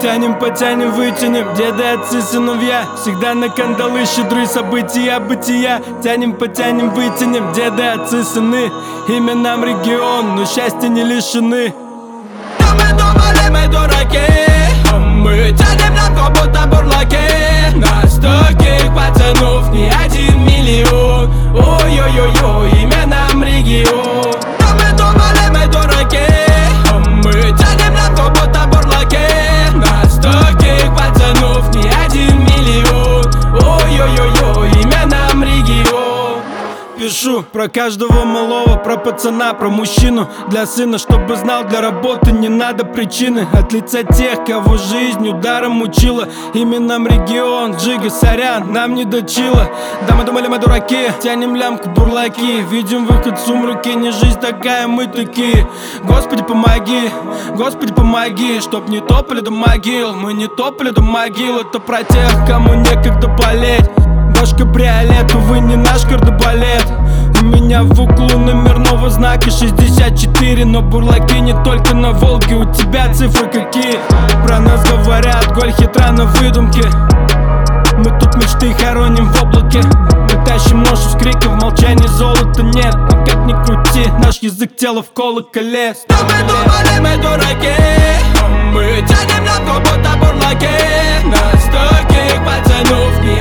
Тянем, потянем, вытянем, деды, отцы, сыновья. Всегда на кандалы щедры события, бытия. Тянем, потянем, вытянем, деды, отцы, сыны. Имя нам регион, но счастья не лишены. Да мы думали, мы дураки, а мы тянем нам как будто бурлаки. Нас таких пацанов не 1 миллион. Ой-ой-ой-ой, имя нам регион. Да мы думали, мы дураки, а мы тянем нам как будто бурлаки. Нас таких пацанов не 1 миллион. Ой-ой-ой-ой, имя нам регион. Пишу про каждого малого, про пацана, про мужчину. Для сына, чтобы знал, для работы не надо причины. От лица тех, кого жизнь ударом учила. Именам регион, Джига, сорян, нам не до чила. Да мы думали, мы дураки, тянем лямку, бурлаки. Видим выход в сумраке, не жизнь такая, мы такие. Господи, помоги, чтоб не топали до могил. Мы не топали до могил, это про тех, кому некогда болеть. Ваш кабриолет, увы, не наш кардебалет. У меня в углу номерного знака 64. Но бурлаки не только на Волге, у тебя цифры какие? Про нас говорят, голь хитра на выдумке. Мы тут мечты хороним в облаке. Мы тащим ношу с криком, в молчании золота нет. Но как ни крути, наш язык тело в колоколе. Да мы думали, мы дураки, а мы тянем нам как будто бурлаки. Нас таких пацанов не